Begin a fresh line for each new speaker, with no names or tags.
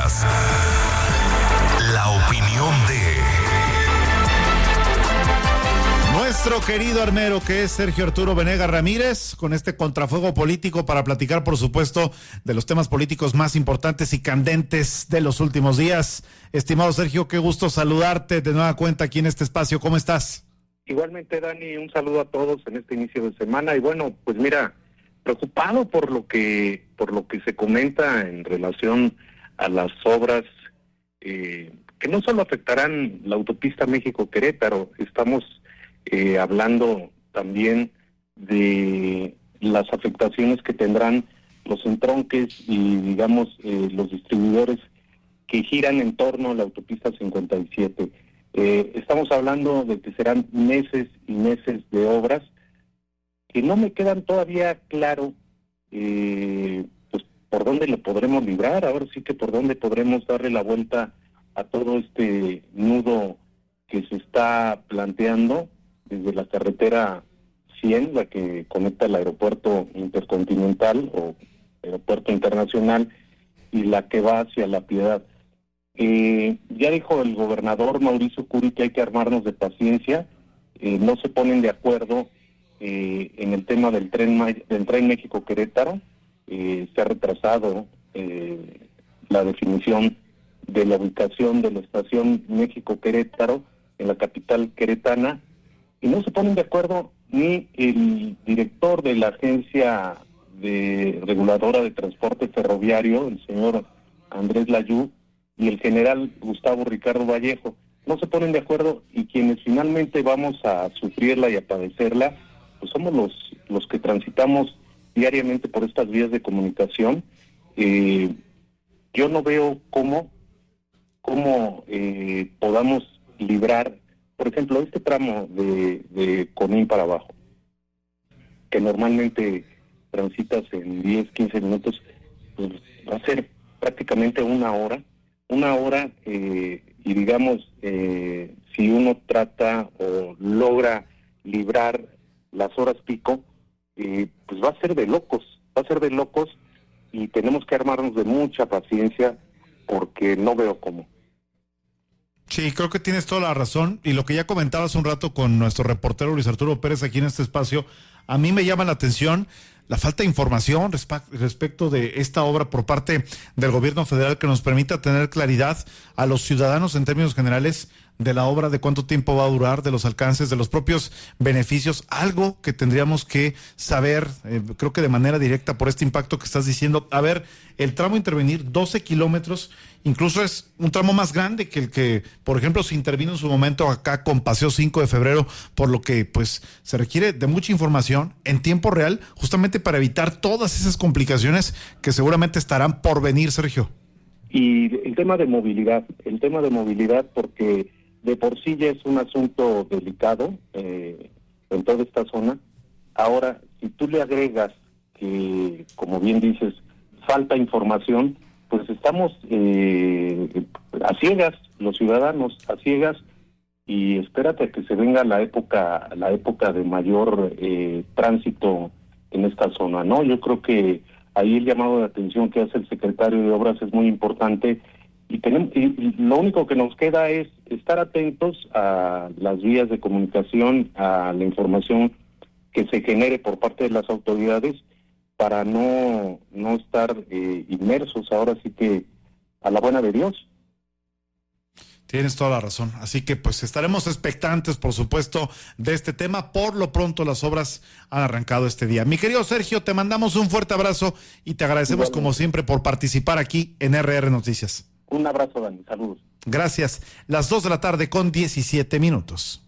Escuchas la opinión de
nuestro querido armero, que es Sergio Arturo Venegas Ramírez, con este contrafuego político para platicar, por supuesto, de los temas políticos más importantes y candentes de los últimos días. Estimado Sergio, qué gusto saludarte de nueva cuenta aquí en este espacio. ¿Cómo estás?
Igualmente, Dani, un saludo a todos en este inicio de semana. Y bueno, pues mira, preocupado por lo que se comenta en relación a las obras que no solo afectarán la autopista México-Querétaro, estamos hablando también de las afectaciones que tendrán los entronques y, digamos, los distribuidores que giran en torno a la autopista 57. Estamos hablando de que serán meses y meses de obras que no me quedan todavía claro pues por dónde lo podremos librar, ahora sí que por dónde podremos darle la vuelta a todo este nudo que se está planteando desde la carretera 100, la que conecta el aeropuerto intercontinental o aeropuerto internacional, y la que va hacia La Piedad. Ya dijo el gobernador Mauricio Curi que hay que armarnos de paciencia. No se ponen de acuerdo en el tema del tren México-Querétaro. Se ha retrasado la definición de la ubicación de la estación México-Querétaro en la capital queretana, y no se ponen de acuerdo ni el director de la agencia reguladora de transporte ferroviario, el señor Andrés Layú, y el general Gustavo Ricardo Vallejo. No se ponen de acuerdo, y quienes finalmente vamos a sufrirla y a padecerla, pues somos los que transitamos diariamente por estas vías de comunicación. Yo no veo cómo podamos librar, por ejemplo, este tramo de Conín para abajo, que normalmente transitas en 10, 15 minutos, pues va a ser prácticamente una hora, y digamos, si uno trata o logra librar las horas pico, pues va a ser de locos, y tenemos que armarnos de mucha paciencia porque no veo cómo.
Sí, creo que tienes toda la razón, y lo que ya comentabas un rato con nuestro reportero Luis Arturo Pérez aquí en este espacio, a mí me llama la atención la falta de información respecto de esta obra por parte del gobierno federal, que nos permita tener claridad a los ciudadanos en términos generales de la obra, de cuánto tiempo va a durar, de los alcances, de los propios beneficios, algo que tendríamos que saber, creo que de manera directa, por este impacto que estás diciendo. A ver, el tramo intervenir 12 kilómetros, incluso es un tramo más grande que el que, por ejemplo, se intervino en su momento acá con Paseo 5 de Febrero, por lo que pues se requiere de mucha información en tiempo real, justamente para evitar todas esas complicaciones que seguramente estarán por venir, Sergio.
Y el tema de movilidad, porque de por sí ya es un asunto delicado en toda esta zona. Ahora, si tú le agregas que, como bien dices, falta información, pues estamos a ciegas, los ciudadanos a ciegas, y espérate a que se venga la época de mayor tránsito en esta zona, ¿no? Yo creo que ahí el llamado de atención que hace el secretario de Obras es muy importante, y lo único que nos queda es estar atentos a las vías de comunicación, a la información que se genere por parte de las autoridades, para no estar inmersos ahora sí que a la buena de Dios.
Tienes toda la razón, así que pues estaremos expectantes, por supuesto, de este tema. Por lo pronto las obras han arrancado este día. Mi querido Sergio, te mandamos un fuerte abrazo y te agradecemos como siempre por participar aquí en RR Noticias.
Un abrazo, Dani, saludos.
Gracias. Las 2 de la tarde con 17 minutos.